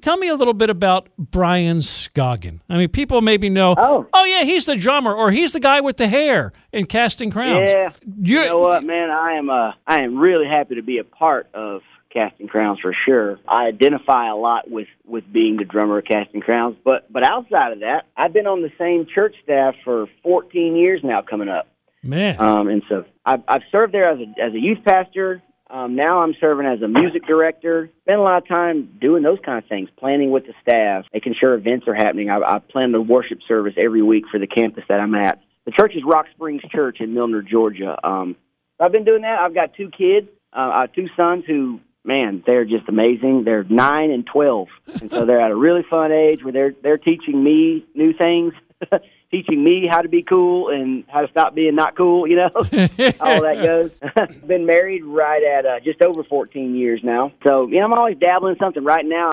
tell me a little bit about Brian Scoggin. I mean, people maybe know, oh yeah, he's the drummer, or he's the guy with the hair in Casting Crowns. Yeah, you know what, man? I am really happy to be a part of Casting Crowns for sure. I identify a lot with being the drummer of Casting Crowns, but outside of that, I've been on the same church staff for 14 years now coming up. Man. And so I've served there as a youth pastor. Now I'm serving as a music director. Spent a lot of time doing those kind of things, planning with the staff, making sure events are happening. I plan the worship service every week for the campus that I'm at. The church is Rock Springs Church in Milner, Georgia. I've been doing that. I've got two kids, two sons who, man, they're just amazing. They're 9 and 12, and so they're at a really fun age where they're teaching me new things, teaching me how to be cool and how to stop being not cool, you know, all that goes. Been married right at just over 14 years now. So, I'm always dabbling in something. Right now,